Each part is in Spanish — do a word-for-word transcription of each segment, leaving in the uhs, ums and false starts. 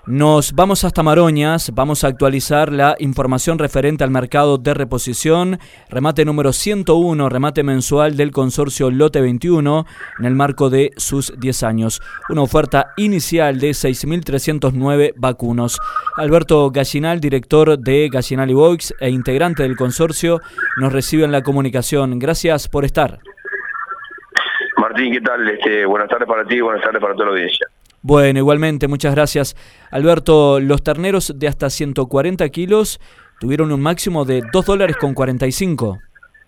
Nos vamos hasta Maroñas, vamos a actualizar la información referente al mercado de reposición, remate número ciento uno, remate mensual del consorcio Lote veintiuno, en el marco de sus diez años. Una oferta inicial de seis mil trescientos nueve vacunos. Alberto Gallinal, director de Gallinal y Boix e integrante del consorcio, nos recibe en la comunicación. Gracias por estar. Martín, ¿qué tal? Este, buenas tardes para ti y buenas tardes para toda la audiencia. Bueno, igualmente, muchas gracias. Alberto, los terneros de hasta ciento cuarenta kilos tuvieron un máximo de dos dólares con cuarenta y cinco.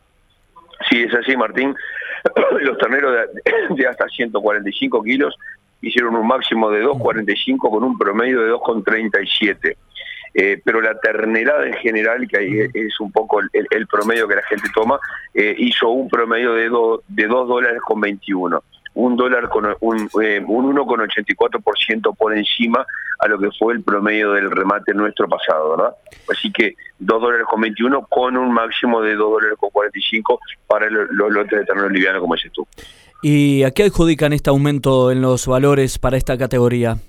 Sí, es así, Martín. Los terneros de, de hasta ciento cuarenta y cinco kilos hicieron un máximo de dos cuarenta y cinco con un promedio de dos con treinta y siete. Eh, pero la ternera en general, que ahí es un poco el, el promedio que la gente toma, eh, hizo un promedio de, do, de dos dólares con veintiuno. Un dólar con un, eh, un uno con ochenta y cuatro por ciento por encima a lo que fue el promedio del remate nuestro pasado, ¿verdad? Así que dos dólares con veintiuno con un máximo de dos dólares con cuarenta y cinco para los, los lotes de ternero liviano, como dices tú. ¿Y a qué adjudican este aumento en los valores para esta categoría?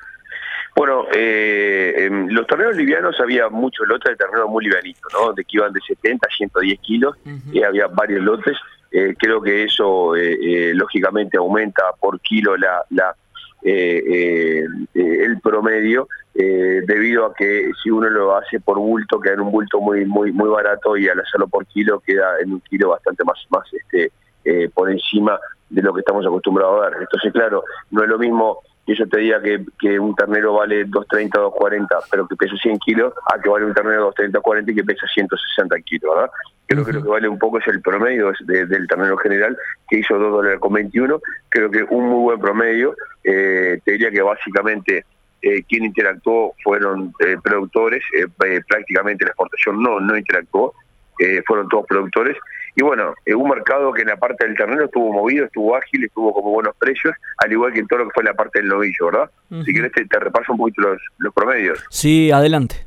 Bueno, eh, en los terneros livianos había muchos lotes de ternero muy livianitos, ¿no? De que iban de setenta a ciento diez kilos, uh-huh. Y había varios lotes. Eh, creo que eso eh, eh, lógicamente aumenta por kilo la, la eh, eh, eh, el promedio, eh, debido a que si uno lo hace por bulto queda en un bulto muy muy muy barato, y al hacerlo por kilo queda en un kilo bastante más más este eh, por encima de lo que estamos acostumbrados a ver. Entonces, claro, no es lo mismo que yo te diga que, que un ternero vale dos treinta, dos cuarenta, pero que pesa cien kilos, a que vale un ternero dos treinta, cuarenta y que pesa ciento sesenta kilos, ¿verdad? Creo uh-huh. que lo que vale un poco es el promedio de, del ternero general, que hizo dos dólares con veintiuno. Creo que un muy buen promedio. Eh, te diría que básicamente eh, quien interactuó fueron eh, productores, eh, eh, prácticamente la exportación no, no interactuó, eh, fueron todos productores. Y bueno, eh, un mercado que en la parte del ternero estuvo movido, estuvo ágil, estuvo como buenos precios, al igual que en todo lo que fue la parte del novillo, ¿verdad? Uh-huh. Si querés te, te repaso un poquito los, los promedios. Sí, adelante.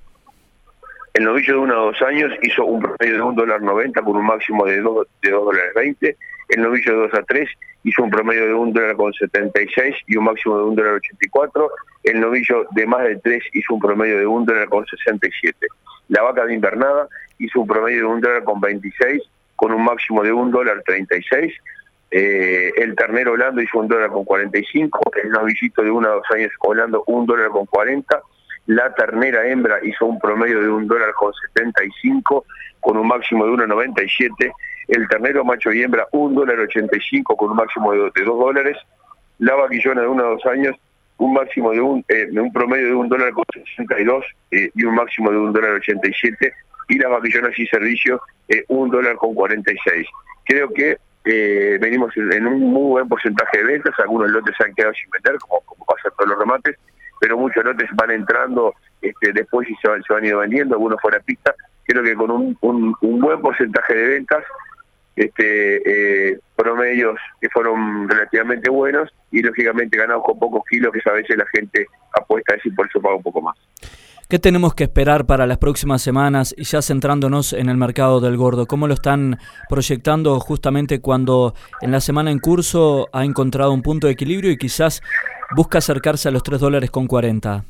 El novillo de uno a dos años hizo un promedio de un dólar noventa con un máximo de dos de dos dólares veinte. El novillo de dos a tres hizo un promedio de un dólar con setenta y seis y un máximo de un dólar ochenta y cuatro. El novillo de más de tres hizo un promedio de un dólar con sesenta y siete. La vaca de invernada hizo un promedio de un dólar con veintiséis con un máximo de un dólar treinta y seis. Eh, el ternero holando hizo un dólar con cuarenta y cinco. El novillito de uno a dos años holando un dólar con cuarenta. La ternera hembra hizo un promedio de un dólar con setenta y cinco, con un máximo de uno noventa y siete. El ternero macho y hembra un dólar ochenta y cinco con un máximo de dos dólares. La vaquillona de uno a dos años un máximo de un, eh, de un promedio de un dólar con sesenta y dos eh, y un máximo de un dólar ochenta y siete. Y las vaquillonas y servicio eh, un dólar con cuarenta y seis. Creo que eh, venimos en un muy buen porcentaje de ventas. Algunos lotes se han quedado sin vender, como, como pasa en todos los remates, pero muchos lotes van entrando este, después y se van, se van ido vendiendo, algunos fuera de pista. Creo que con un, un, un buen porcentaje de ventas, este, eh, promedios que fueron relativamente buenos y lógicamente ganados con pocos kilos, que a veces la gente apuesta a eso y por eso paga un poco más. ¿Qué tenemos que esperar para las próximas semanas y ya centrándonos en el mercado del gordo? ¿Cómo lo están proyectando justamente cuando en la semana en curso ha encontrado un punto de equilibrio y quizás busca acercarse a los tres dólares con cuarenta?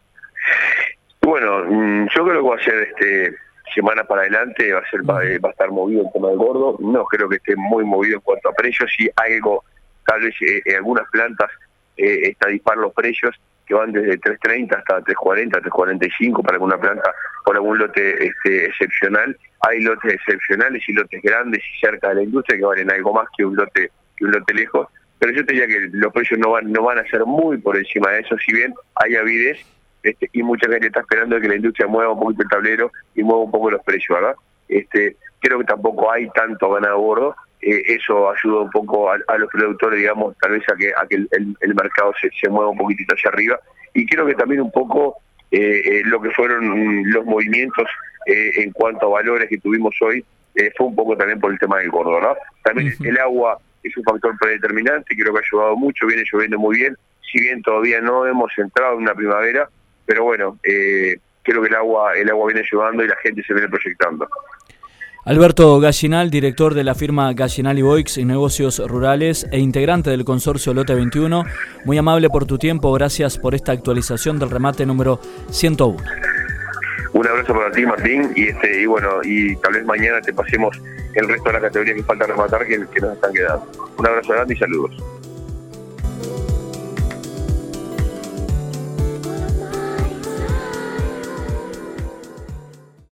Bueno, yo creo que va a ser este semana para adelante, va a ser va, va a estar movido el tema del gordo. No creo que esté muy movido en cuanto a precios. Si algo, tal vez eh, en algunas plantas eh, está dispar los precios, que van desde tres treinta hasta tres cuarenta, tres cuarenta y cinco para alguna planta, por algún lote este, excepcional. Hay lotes excepcionales y lotes grandes y cerca de la industria que valen algo más que un lote que un lote lejos, pero yo te diría que los precios no van no van a ser muy por encima de eso, si bien hay avidez este, y mucha gente está esperando que la industria mueva un poquito el tablero y mueva un poco los precios, ¿verdad? Este, creo que tampoco hay tanto ganado gordo. Eh, eso ayuda un poco a, a los productores, digamos, tal vez a que a que el, el, el mercado se, se mueva un poquitito hacia arriba, y creo que también un poco eh, eh, lo que fueron los movimientos eh, en cuanto a valores que tuvimos hoy eh, fue un poco también por el tema del gordo, ¿no? También uh-huh. El agua es un factor predeterminante, creo que ha ayudado mucho, viene lloviendo muy bien, si bien todavía no hemos entrado en una primavera, pero bueno, eh, creo que el agua el agua viene ayudando y la gente se viene proyectando. Alberto Gallinal, director de la firma Gallinal y Boix y Negocios Rurales e integrante del consorcio Lote veintiuno, muy amable por tu tiempo, gracias por esta actualización del remate número ciento uno. Un abrazo para ti, Martín, y este y bueno, y tal vez mañana te pasemos el resto de las categorías que falta rematar que, que nos están quedando. Un abrazo grande y saludos.